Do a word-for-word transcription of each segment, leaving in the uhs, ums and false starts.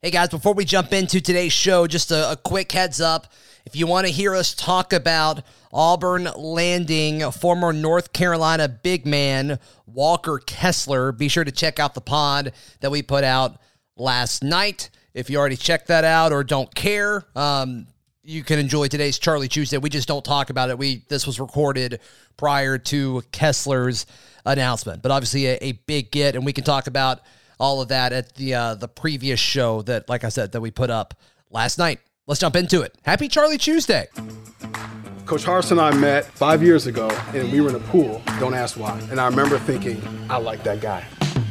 Hey guys, before we jump into today's show, just a, a quick heads up. If you want to hear us talk about Auburn landing former North Carolina big man Walker Kessler, be sure to check out the pod that we put out last night. If you already checked that out or don't care, um, you can enjoy today's Charlie Tuesday. We just don't talk about it. We This was recorded prior to Kessler's announcement, but obviously a, a big get, and we can talk about all of that at the uh, the previous show that, like I said, that we put up last night. Let's jump into it. Happy Charlie Tuesday. Coach Harsin and I met five years ago, and we were in a pool. Don't ask why. And I remember thinking, I like that guy.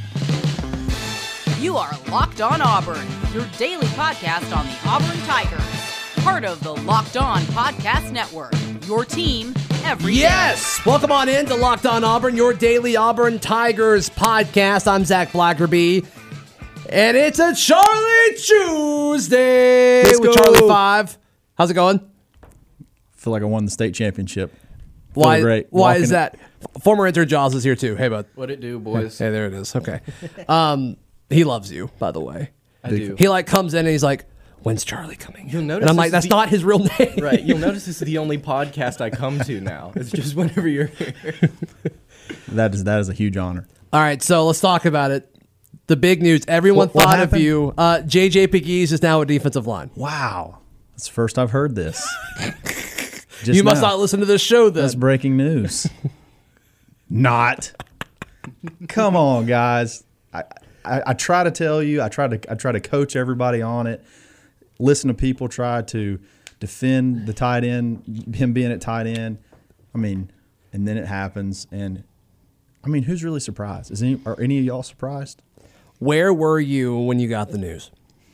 You are Locked On Auburn, your daily podcast on the Auburn Tigers. Part of the Locked On Podcast Network, your team every day. Yes! Welcome on in to Locked On Auburn, your daily Auburn Tigers podcast. I'm Zach Blackerby, and it's a Charlie Tuesday Let's with go. Charlie Five. How's it going? Feel like I won the state championship. Feel Why? great. Why Walking is that? Former intern Jaws is here too. Hey, bud. What it do, boys? Hey, there it is. Okay. Um, he loves you, by the way. I do. He like comes in and he's like, "When's Charlie coming?" You'll notice and I'm this like, is "That's the- not his real name." Right. You'll notice this is the only podcast I come to now. It's just whenever you're here. That is that is a huge honor. All right, so let's talk about it. The big news. Everyone What- what thought of happened? you. Uh, J J Pegues is now a defensive line. Wow, that's the first I've heard this. Just You must now. not listen to this show then. That's breaking news. Not. Come on, guys. I, I I try to tell you. I try to I try to coach everybody on it. Listen to people try to defend the tight end, him being at tight end. I mean, and then it happens. And I mean, who's really surprised? Is any are any of y'all surprised? Where were you when you got the news?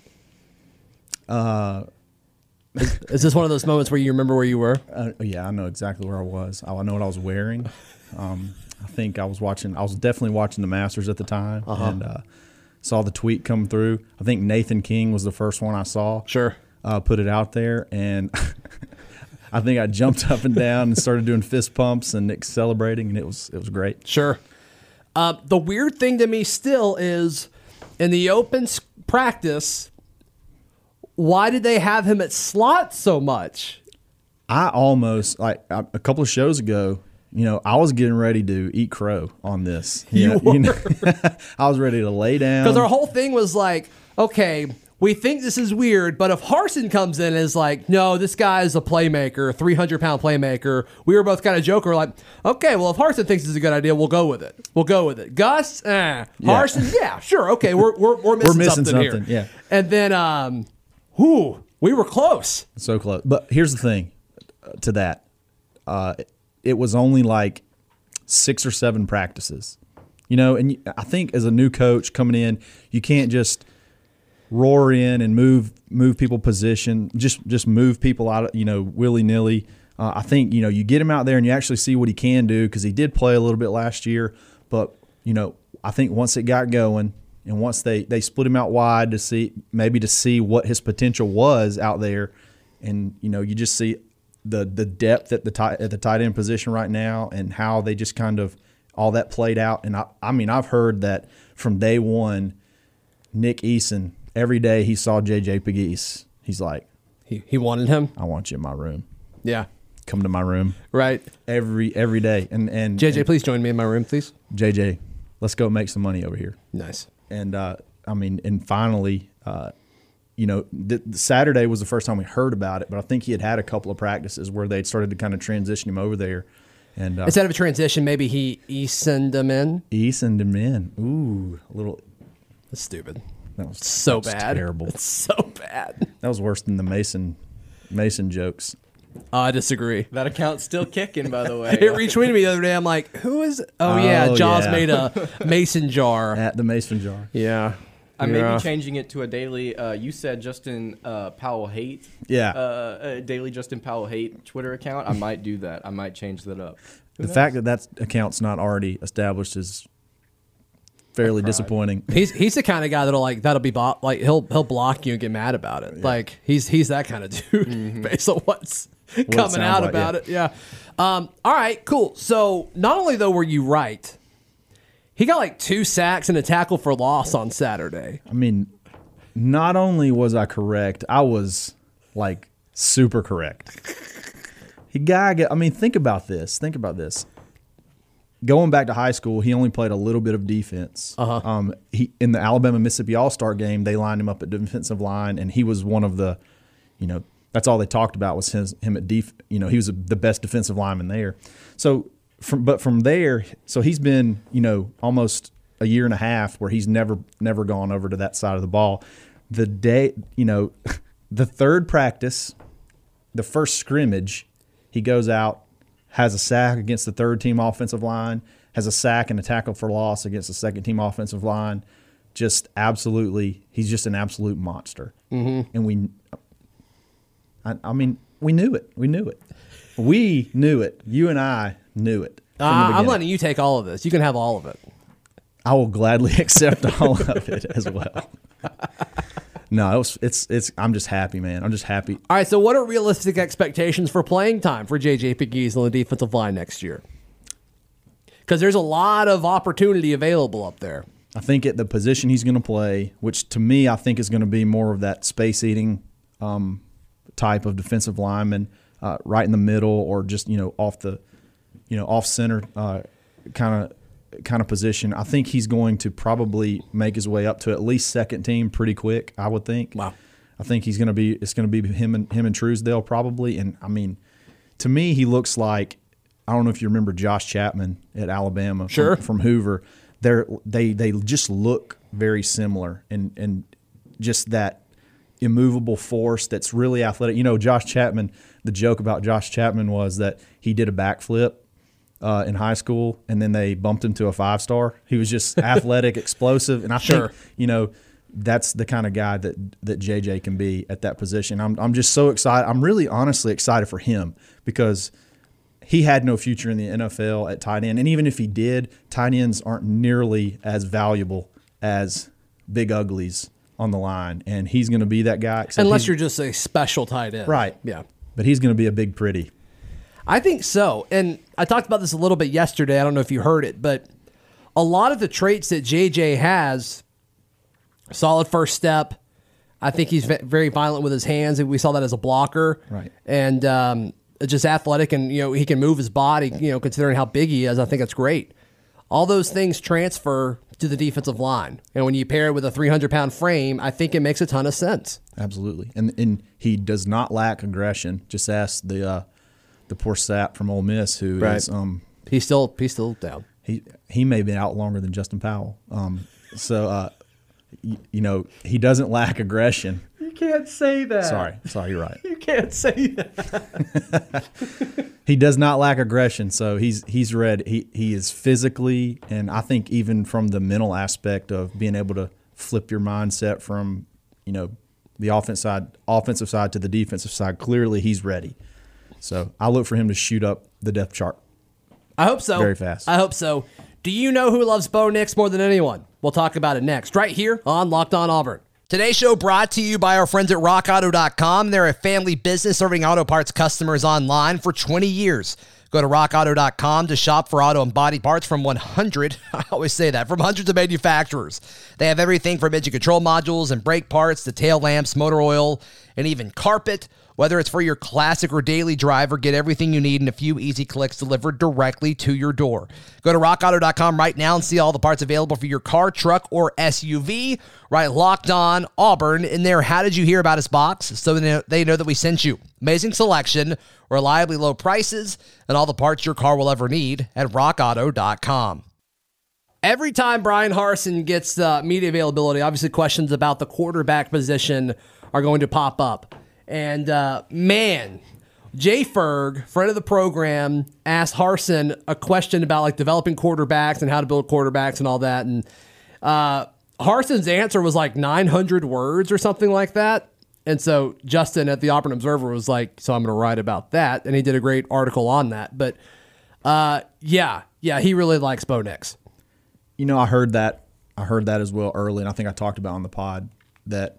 Uh, is, is this one of those moments where you remember where you were? Uh, yeah, I know exactly where I was. I know what I was wearing. Um, I think I was watching. I was definitely watching the Masters at the time, Uh-huh. and uh, saw the tweet come through. I think Nathan King was the first one I saw. Sure. Uh, put it out there, and I think I jumped up and down and started doing fist pumps and celebrating, and it was it was great. Sure. Uh, the weird thing to me still is in the open s- practice, why did they have him at slot so much? I almost like a a couple of shows ago. You know, I was getting ready to eat crow on this. You know, know, I was ready to lay down. Because our whole thing was like, okay, we think this is weird, but if Harsin comes in and is like, no, this guy is a playmaker, three hundred pound playmaker, we were both kind of joking. We're like, okay, well, if Harsin thinks this is a good idea, we'll go with it. We'll go with it. Gus, eh. Harsin, yeah, sure, okay, we're we're, we're missing, We're missing something, something, here. yeah. And then, um, whoo, we were close. So close. But here's the thing uh, to that. Uh, it was only like six or seven practices. You know, and I think as a new coach coming in, you can't just roar in and move move people position, just just move people out, you know, willy-nilly. Uh, I think, you know, you get him out there and you actually see what he can do, because he did play a little bit last year. But, you know, I think once it got going and once they, they split him out wide to see, maybe to see what his potential was out there, and, you know, you just see the the depth at the tight at the tight end position right now and how they just kind of all that played out. And I, I mean, I've heard that from day one, Nick Eason, every day he saw J J Pegues, he's like, He, he wanted him? I want you in my room. Yeah. Come to my room. Right. Every every day. And and J J, and please join me in my room, please. J J, let's go make some money over here. Nice. And uh, I mean, and finally, uh, you know, the, the Saturday was the first time we heard about it, but I think he had had a couple of practices where they'd started to kind of transition him over there. And uh, Instead of a transition, maybe he Easoned him in. Easoned him in. Ooh, a little. That's stupid. That was So that was bad. Terrible. It's so bad. That was worse than the Mason Mason jokes. Uh, I disagree. That account's still kicking, by the way. It retweeted me the other day. I'm like, who is? Oh, yeah, Oh, Jaws yeah. made a mason jar. At the Mason jar. Yeah. I may Yeah. be changing it to a daily. Uh, you said Justin uh, Powell hate. Yeah. Uh, a daily Justin Powell hate Twitter account. I might do that. I might change that up. Who The knows? fact that that account's not already established is fairly cried. disappointing. He's he's the kind of guy that'll like that'll be bought, like he'll he'll block you and get mad about it. Like he's he's that kind of dude Mm-hmm. based on what's it coming sounds out like, about yeah. it. Yeah. Um, all right, cool. So not only though were you right, he got like two sacks and a tackle for loss on Saturday. I mean, not only was I correct, I was like super correct. He guy, I mean, think about this. Think about this. Going back to high school, he only played a little bit of defense. Uh-huh. Um, he in the Alabama Mississippi All Star game, they lined him up at defensive line, and he was one of the, you know, that's all they talked about was his, him at def. You know, he was a, the best defensive lineman there. So, from but from there, so he's been, you know, almost a year and a half where he's never never gone over to that side of the ball. The day, you know, the third practice, the first scrimmage, he goes out, has a sack against the third team offensive line, has a sack and a tackle for loss against the second team offensive line. Just absolutely, he's just an absolute monster. Mm-hmm. And we, I, I mean, we knew it. We knew it. We knew it. You and I knew it. Uh, I'm letting you take all of this. You can have all of it. I will gladly accept all of it as well. No, it was, it's it's. I'm just happy, man. I'm just happy. All right, so what are realistic expectations for playing time for J J Pegues on the defensive line next year? Because there's a lot of opportunity available up there. I think at the position he's going to play, which to me I think is going to be more of that space-eating um, type of defensive lineman, uh, right in the middle or just you know off the, you know off center kind of. kind of position. I think he's going to probably make his way up to at least second team pretty quick, I would think. Wow. I think he's going to be it's going to be him and him and Truesdale probably, and I mean to me he looks like, I don't know if you remember Josh Chapman at Alabama sure. from, from Hoover. They're they they just look very similar and and just that immovable force that's really athletic. You know, Josh Chapman, the joke about Josh Chapman was that he did a backflip Uh, in high school, and then they bumped him to a five-star. He was just athletic, explosive, and I sure. think you know that's the kind of guy that that J J can be at that position. I'm I'm just so excited. I'm really honestly excited for him because he had no future in the N F L at tight end, and even if he did, tight ends aren't nearly as valuable as big uglies on the line, and he's going to be that guy. Unless you're just a special tight end, right? Yeah, but he's going to be a big pretty. I think so. And I talked about this a little bit yesterday. I don't know if you heard it, but a lot of the traits that J J has, solid first step. I think he's very violent with his hands, and we saw that as a blocker. Right. And um, just athletic, and you know he can move his body. You know, considering how big he is, I think that's great. All those things transfer to the defensive line, and when you pair it with a three hundred pound frame, I think it makes a ton of sense. Absolutely, and and he does not lack aggression. Just ask the. Uh, The poor sap from Ole Miss, who right. is um, he's still he's still down. He he may have been out longer than Justin Powell. Um, so uh, y- you know he doesn't lack aggression. You can't say that. Sorry, sorry, you're right. You can't say that. He does not lack aggression. So he's he's ready. He he is physically, and I think even from the mental aspect of being able to flip your mindset from you know the offensive side offensive side to the defensive side. Clearly, he's ready. So I look for him to shoot up the depth chart. I hope so. Very fast. I hope so. Do you know who loves Bo Nix more than anyone? We'll talk about it next, right here on Locked On Auburn. Today's show brought to you by our friends at rock auto dot com. They're a family business serving auto parts customers online for twenty years. Go to rock auto dot com to shop for auto and body parts from one hundred, I always say that, from hundreds of manufacturers. They have everything from engine control modules and brake parts to tail lamps, motor oil, and even carpet. Whether it's for your classic or daily driver, get everything you need in a few easy clicks delivered directly to your door. Go to rock auto dot com right now and see all the parts available for your car, truck, or S U V. Right, Locked On Auburn in there. How did you hear about us box? So they know that we sent you. Amazing selection, reliably low prices, and all the parts your car will ever need at rock auto dot com. Every time Brian Harsin gets uh, media availability, obviously questions about the quarterback position are going to pop up. And, uh, man, Jay Ferg, friend of the program, asked Harsin a question about, like, developing quarterbacks and how to build quarterbacks and all that. And uh, Harsin's answer was, like, nine hundred words or something like that. And so Justin at the Auburn Observer was like, so I'm going to write about that. And he did a great article on that. But, uh, yeah, yeah, he really likes Bo Nix. You know, I heard that. I heard that as well early, and I think I talked about on the pod that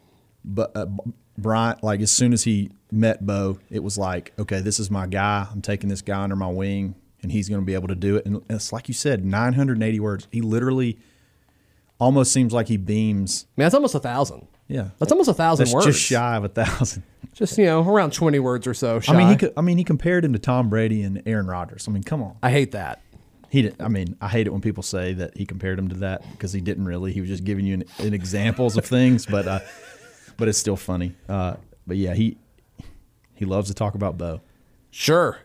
but, uh, Bryant, like as soon as he met Bo, it was like, okay, this is my guy. I'm taking this guy under my wing, and he's going to be able to do it. And it's like you said, nine hundred eighty words. He literally almost seems like he beams. Man, that's almost a thousand. Yeah, That's almost a thousand that's words. just shy of a thousand. Just, you know, around twenty words or so. Shy. I mean, he could, I mean, he compared him to Tom Brady and Aaron Rodgers. I mean, come on. I hate that. He did. I mean, I hate it when people say that he compared him to that because he didn't really. He was just giving you an, an examples of things, but uh, but it's still funny. Uh, but yeah, he he loves to talk about Bo. Sure.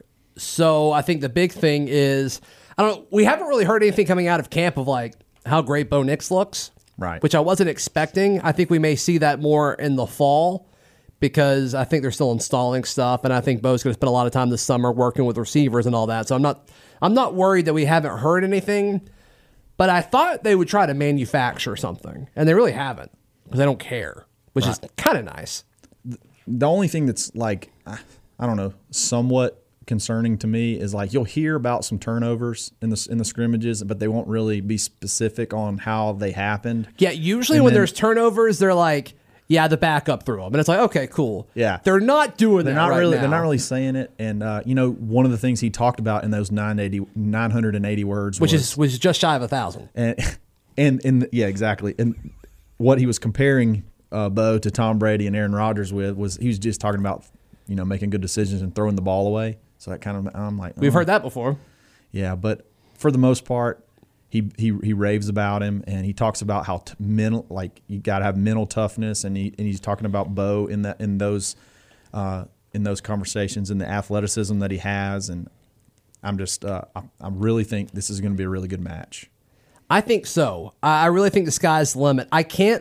So I think the big thing is, I don't. We haven't really heard anything coming out of camp of like how great Bo Nix looks, Right. Which I wasn't expecting. I think we may see that more in the fall because I think they're still installing stuff, and I think Bo's going to spend a lot of time this summer working with receivers and all that. So I'm not. I'm not worried that we haven't heard anything, but I thought they would try to manufacture something, and they really haven't because they don't care, which Right. is kind of nice. The only thing that's like, I I don't know, somewhat concerning to me is like you'll hear about some turnovers in the in the scrimmages, but they won't really be specific on how they happened. Yeah, usually And when then- there's turnovers, they're like, yeah, the backup threw them. And it's like, okay, cool. Yeah. They're not doing They're that not right really. now. They're not really saying it. And uh, you know, one of the things he talked about in those nine eighty, nine hundred eighty words, Which was, is was just shy of a thousand. and and and yeah, exactly. And what he was comparing uh, Bo to Tom Brady and Aaron Rodgers with was he was just talking about, you know, making good decisions and throwing the ball away. So that kind of I'm like, We've oh. heard that before. Yeah, but for the most part, he he he raves about him, and he talks about how t- mental, like you got to have mental toughness, and he and he's talking about Bo in that in those uh, in those conversations and the athleticism that he has, and I'm just uh, I, I really think this is going to be a really good match. I think so. I I really think the sky's the limit. I can't.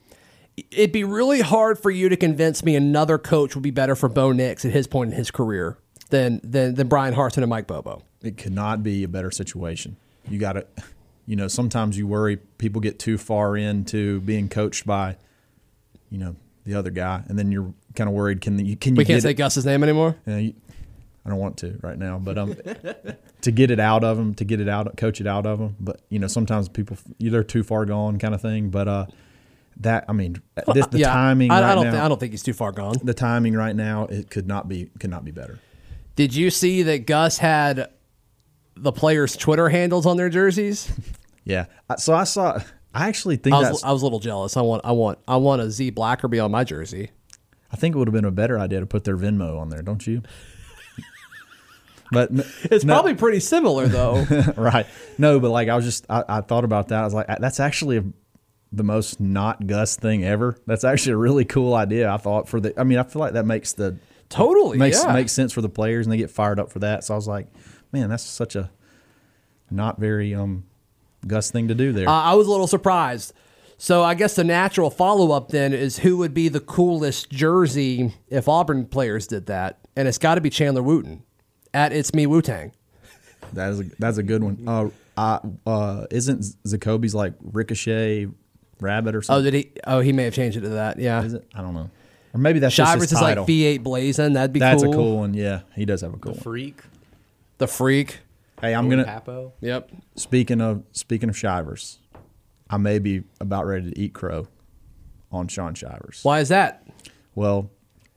It'd be really hard for you to convince me another coach would be better for Bo Nix at his point in his career than than than Brian Harsin and Mike Bobo. It could not be a better situation. You got to, you know, sometimes you worry people get too far into being coached by, you know, the other guy, and then you're kind of worried. Can you can you We can't get say it? Gus's name anymore. Yeah, you, I don't want to right now, but um, to get it out of them, to get it out, coach it out of them. But you know, sometimes people they're too far gone, kind of thing. But uh, that I mean, this, the Yeah, timing. I, right I don't. now, Think, I don't think he's too far gone. the timing right now it could not be could not be better. Did you see that Gus had the players' Twitter handles on their jerseys? Yeah, I- so I saw. I actually think I was, that's. I was a little jealous. I want, I want, I want a Z Blackerby on my jersey. I think it would have been a better idea to put their Venmo on there, don't you? But n- It's no- probably pretty similar though. right. No, but like I was just I, I thought about that. I was like, that's actually a, the most not Gus thing ever. That's actually a really cool idea. I thought for the. I mean, I feel like that makes the Totally, makes yeah. makes sense for the players, and they get fired up for that. So I was like, man, that's such a not very um Gus thing to do there. Uh, I was a little surprised. So I guess the natural follow up then is who would be the coolest jersey if Auburn players did that, and it's got to be Chandler Wooten at It's Me Wu Tang. that is a, that's a good one. Uh, I, uh, isn't Zacoby's like Ricochet Rabbit or Oh, something? did he? Oh, he may have changed it to that. Yeah. Is it? I don't know. Or maybe that's just Shivers his is title. like V eight Blazing. That'd be That's cool. a cool one. Yeah, he does have a cool The one. Freak. The Freak. Hey, I'm Owen gonna. Papo. Yep. Speaking of speaking of Shivers, I may be about ready to eat crow on Sean Shivers. Why is that? Well,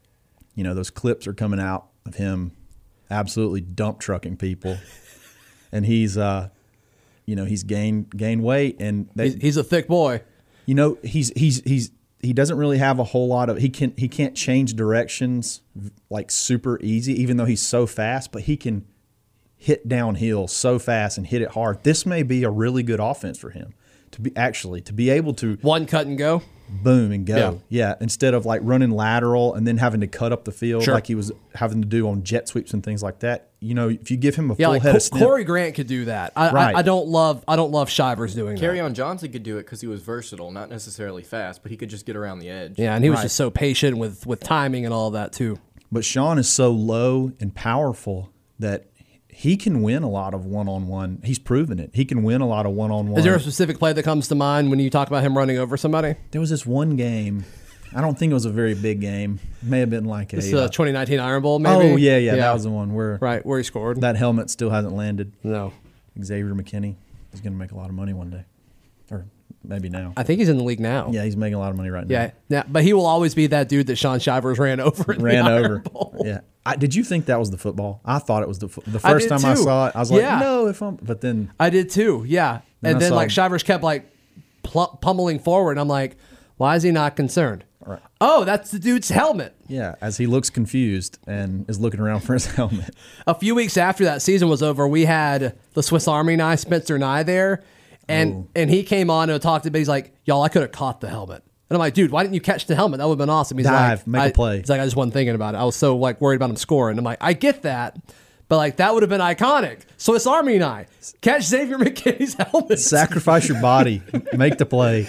you know those clips are coming out of him absolutely dump trucking people, and he's uh, you know he's gained gained weight, and they, He's, he's a thick boy. you know he's he's he's he doesn't really have a whole lot of he can he can't change directions like super easy, even though he's so fast, but he can hit downhill so fast and hit it hard. This may be a really good offense for him to be actually to be able to One cut and go. boom and go. Yeah. Yeah, instead of like running lateral and then having to cut up the field Sure. like he was having to do on jet sweeps and things like that. You know, if you give him a Yeah, full like head Co- of snip, Corey Grant could do that. I, Right. I, I don't love. I don't love Shivers doing Carry that. on Johnson could do it because he was versatile, not necessarily fast, but he could just get around the edge. Yeah, and he was Right. just so patient with with timing and all of that too. but Sean is so low and powerful that he can win a lot of one-on-one. He's proven it. He can win a lot of one-on-one. Is there a specific play that comes to mind when you talk about him running over somebody? There was this one game. I don't think it was a very big game. It may have been like a. It's uh, the twenty nineteen Iron Bowl, maybe. oh yeah, yeah, that was the one where right where he scored. that helmet still hasn't landed. No, Xavier McKinney is going to make a lot of money one day, or maybe now. I think he's in the league now. Yeah, he's making a lot of money right yeah. now. yeah. But he will always be that dude that Sean Shivers ran over. In Ran the Iron over. Bowl. Yeah. I, did you think that was the football? I thought it was the fo- the I first did time I too. saw it. I was like, Yeah. no, if I'm. But then I did too. Yeah, Then and I then saw- like Shivers kept like pl- pummeling forward. And I'm like, why is he not concerned? Oh, that's the dude's helmet. Yeah, as he looks confused and is looking around for his helmet. A few weeks after that season was over, we had the Swiss Army knife, Spencer Nye, there. And Oh. and he came on and talked to me. He's like, y'all, I could have caught the helmet. And I'm like, dude, why didn't you catch the helmet? That would have been awesome. He's Dive, like, make a I- play. He's like, I just wasn't thinking about it. I was so like worried about him scoring. I'm like, I get that. But like that would have been iconic. Swiss Army knife. Catch Xavier McKinney's helmet. Sacrifice your body, make the play.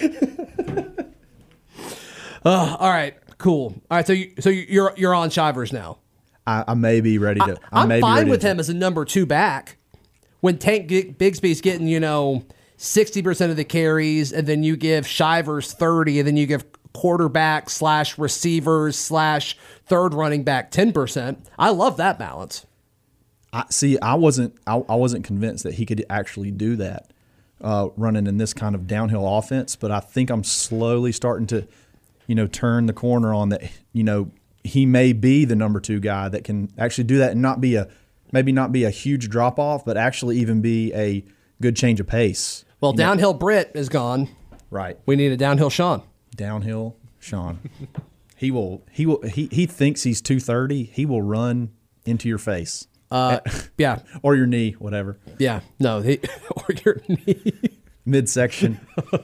Uh, all right, cool. All right, so you, so you're you're on Shivers now. I, I may be ready to. I, I'm may be fine ready with to- him as a number two back. When Tank G- Bigsby's getting, you know, sixty percent of the carries, and then you give Shivers thirty, and then you give quarterback slash receivers slash third running back ten percent. I love that balance. I, see, I wasn't. I, I wasn't convinced that he could actually do that, uh, running in this kind of downhill offense. But I think I'm slowly starting to, you know, turn the corner on that. You know, he may be the number two guy that can actually do that and not be a, maybe not be a huge drop off, but actually even be a good change of pace. Well, You know- downhill Britt is gone. right? We need a downhill Sean. Downhill, Sean. he will. He will. He he thinks he's two thirty. He will run into your face. Uh, yeah, or your knee, whatever. yeah. No, he, or your knee. Midsection.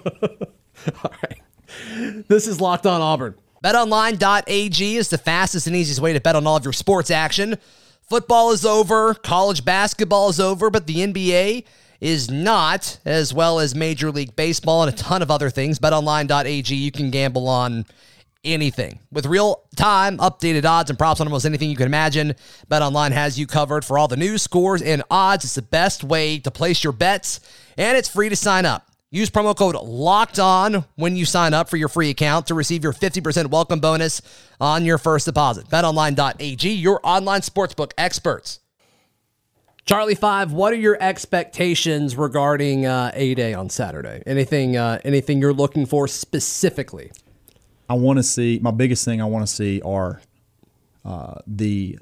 All right. This is Locked On Auburn. bet online dot a g is the fastest and easiest way to bet on all of your sports action. Football is over, college basketball is over, but the N B A is not, as well as Major League Baseball and a ton of other things. bet online dot a g, you can gamble on anything. With real-time, updated odds and props on almost anything you can imagine, BetOnline has you covered for all the news, scores, and odds. It's the best way to place your bets, and it's free to sign up. Use promo code LOCKEDON when you sign up for your free account to receive your fifty percent welcome bonus on your first deposit. bet online dot a g, your online sportsbook experts. Charlie Five, what are your expectations regarding uh, A-Day on Saturday? Anything, uh, anything you're looking for specifically? I want to see, my biggest thing I want to see are uh, the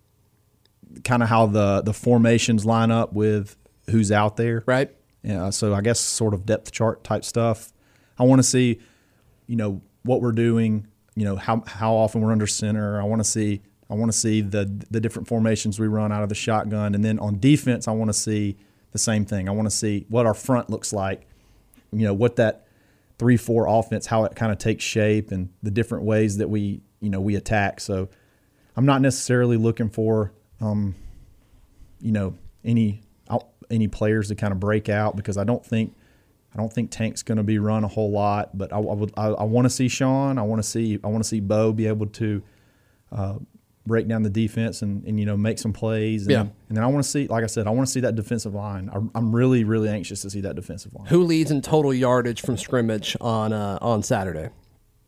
kind of how the, the formations line up with who's out there. Right. Yeah, so I guess sort of depth chart type stuff. I want to see, you know, what we're doing, you know, how how often we're under center. I want to see I want to see the the different formations we run out of the shotgun. And then on defense, I want to see the same thing. I want to see what our front looks like, you know, what that three four offense, how it kind of takes shape and the different ways that we, you know, we attack. So I'm not necessarily looking for, um, you know, any any players to kind of break out because I don't think I don't think Tank's going to be run a whole lot. But I, I would I, I want to see Sean. I want to see I want to see Bo be able to uh, break down the defense and, and you know make some plays. And, Yeah. and then I want to see, like I said, I want to see that defensive line. I, I'm really really anxious to see that defensive line. Who leads in total yardage from scrimmage on uh, on Saturday? I'm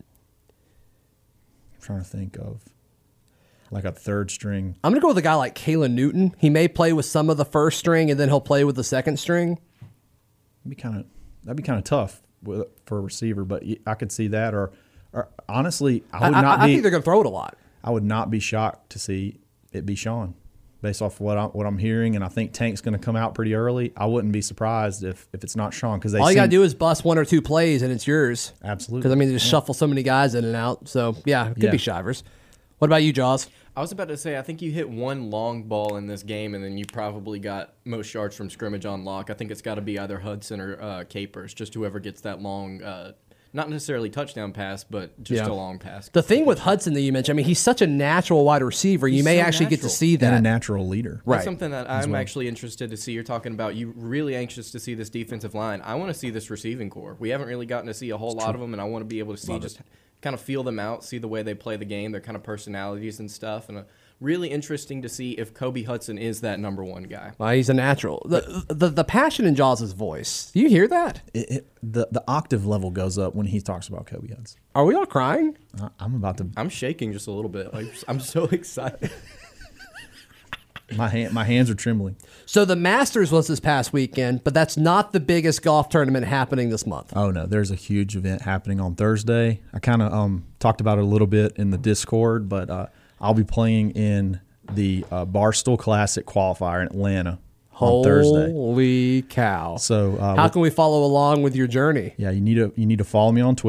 trying to think of like a third string. I'm going to go with a guy like Kalen Newton. He may play with some of the first string, and then he'll play with the second string. That'd be kind of that'd be kind of tough with, for a receiver, but I could see that. Or, or honestly, I would I, not I be. think they're going to throw it a lot. I would not be shocked to see it be Sean, based off of what I'm what I'm hearing, and I think Tank's going to come out pretty early. I wouldn't be surprised if if it's not Sean because they. All you seem, got to do is bust one or two plays, and it's yours. Absolutely. Because, I mean, they just shuffle so many guys in and out. So, yeah, it could Yeah. be Shivers. What about you, Jaws? I was about to say, I think you hit one long ball in this game, and then you probably got most yards from scrimmage on lock. I think it's got to be either Hudson or uh, Capers, just whoever gets that long, uh, not necessarily touchdown pass, but just Yeah. a long pass. The thing with Hudson that you mentioned, I mean, he's such a natural wide receiver. You He's may so actually get to natural. see and a that. natural leader. Right. That's something that I'm actually interested to see. You're talking about you really anxious to see this defensive line. I want to see this receiving core. We haven't really gotten to see a whole lot of them, and I want to be able to see just kind of feel them out, see the way they play the game, their kind of personalities and stuff. And uh, really interesting to see if Kobe Hudson is that number one guy. Well, he's a natural. The, the the passion in Jaws' voice. Do you hear that? It, it, the the octave level goes up when he talks about Kobe Hudson. Are we all crying? I, I'm about to. I'm shaking just a little bit. Like, I'm so excited. My hand my hands are trembling. So the Masters was this past weekend, but that's not the biggest golf tournament happening this month. Oh no, there's a huge event happening on Thursday. I kind of um talked about it a little bit in the Discord, but uh, I'll be playing in the uh, Barstool Classic qualifier in Atlanta on Thursday. Holy cow. So uh, How with- can we follow along with your journey? yeah, you need to you need to follow me on Twitter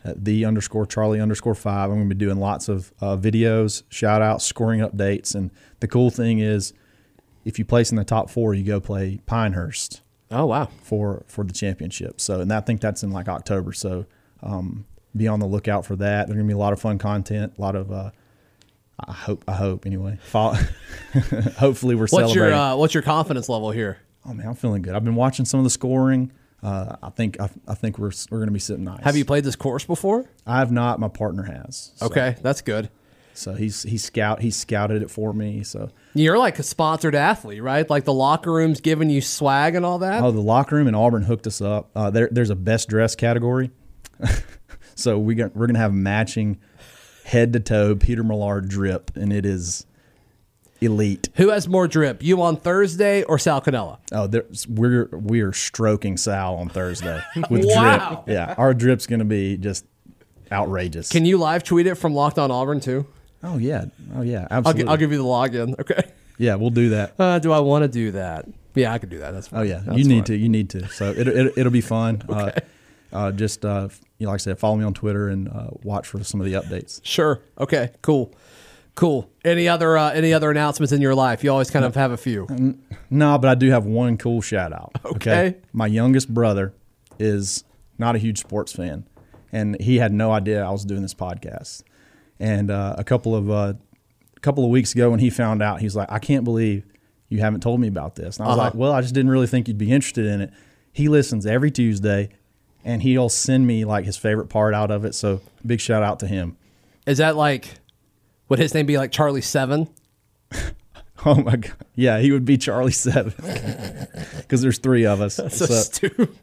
at the underscore Charlie underscore five. I'm going to be doing lots of uh, videos, shout outs, scoring updates. And the cool thing is, if you place in the top four, you go play Pinehurst. Oh, wow. For, for the championship. So, and I think that's in like October. So, um, be on the lookout for that. There's going to be a lot of fun content, a lot of, uh, I hope, I hope anyway. Follow, hopefully we're what's celebrating. Your, uh, what's your confidence level here? Oh man, I'm feeling good. I've been watching some of the scoring. Uh, I think I, I think we're we're going to be sitting nice. Have you played this course before? I have not. My partner has. So. Okay, that's good. So he's he's scout he scouted it for me. So you're like a sponsored athlete, right? Like the locker room's giving you swag and all that. Oh, the locker room in Auburn hooked us up. Uh, there, there's a best dress category, so we got, we're gonna have matching head to toe Peter Millard drip, and it is elite. Who has more drip, you on Thursday or Sal Cannella? Oh, there's, we're we are stroking Sal on Thursday with Wow. drip. Yeah, our drip's gonna be just outrageous. Can you live tweet it from Locked On Auburn too? Oh yeah, oh yeah, I'll, absolutely. gi- I'll give you the login. Okay. Yeah, we'll do that. Uh, do I want to do that? Yeah, I could do that. That's fine. Oh yeah, That's you need fine. to. You need to. So it, it, it'll be fun. Okay. Uh, uh, just uh, you know, like I said, follow me on Twitter and uh, watch for some of the updates. Sure. Okay. Cool. Cool. Any other uh, any other announcements in your life? You always kind of have a few. No, but I do have one cool shout out. Okay. My youngest brother is not a huge sports fan, and he had no idea I was doing this podcast. And uh, a couple of uh, a couple of weeks ago, when he found out, he's like, "I can't believe you haven't told me about this." And I was Uh-huh. like, "Well, I just didn't really think you'd be interested in it." He listens every Tuesday, and he'll send me like his favorite part out of it. So big shout out to him. Is that like, would his name be like Charlie Seven? Oh my God. Yeah, he would be Charlie Seven because there's three of us. So, So stupid.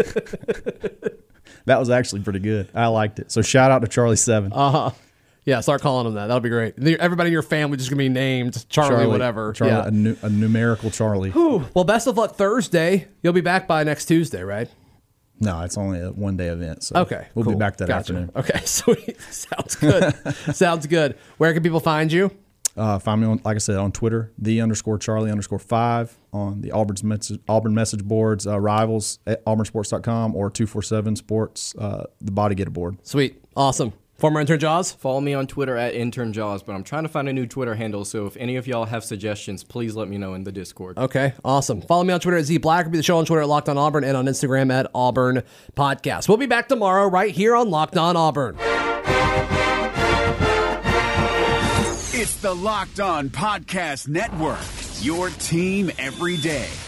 that was actually pretty good. I liked it. So shout out to Charlie Seven. Uh huh. Yeah, start calling him that. That'll be great. Everybody in your family just gonna be named Charlie, whatever. Charlie, yeah. a, nu- a numerical Charlie. Whew. Well, best of luck Thursday. You'll be back by next Tuesday, right? No, it's only a one day event. So Okay. we'll cool. be back that Gotcha. afternoon. Okay, sweet. Sounds good. Sounds good. Where can people find you? Uh, find me on, like I said, on Twitter, the underscore Charlie underscore five, on the Auburn's message, Auburn message boards, uh, rivals at auburn sports dot com or two forty-seven Sports, uh, the Body Getter board. Sweet. Awesome. Former intern Jaws? Follow me on Twitter at InternJaws, but I'm trying to find a new Twitter handle, so if any of y'all have suggestions, please let me know in the Discord. Okay, awesome. Follow me on Twitter at Z Blackerby, the show on Twitter at Locked On Auburn, and on Instagram at Auburn Podcast. We'll be back tomorrow right here on Locked On Auburn. It's the Locked On Podcast Network, your team every day.